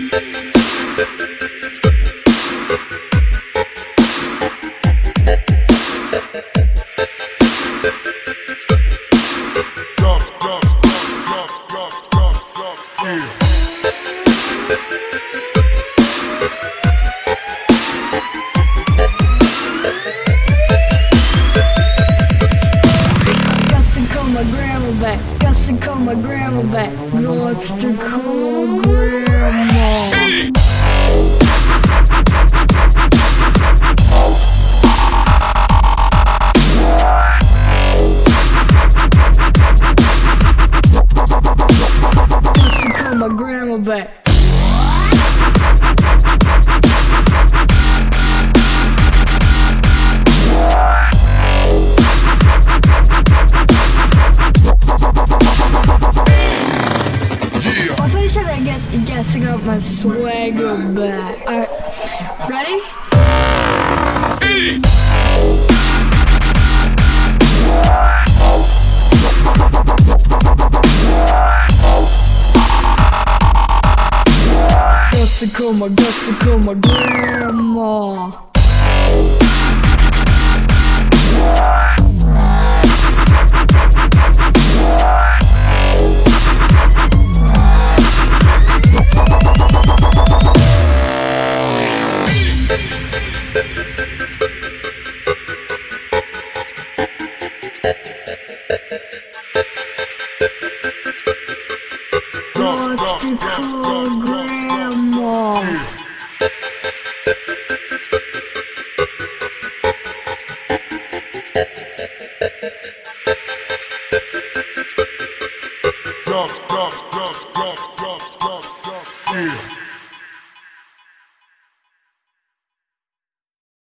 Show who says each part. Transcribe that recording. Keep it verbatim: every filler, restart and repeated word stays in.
Speaker 1: Got to call my grandma back. Got to call grandma. Got to call my grandma back. Should I get guessing up my swagger back? Alright, ready? Gotta call my, gotta call my grandma. Got to call grandma. Rock, rock, rock, rock, rock, rock, rock, yeah.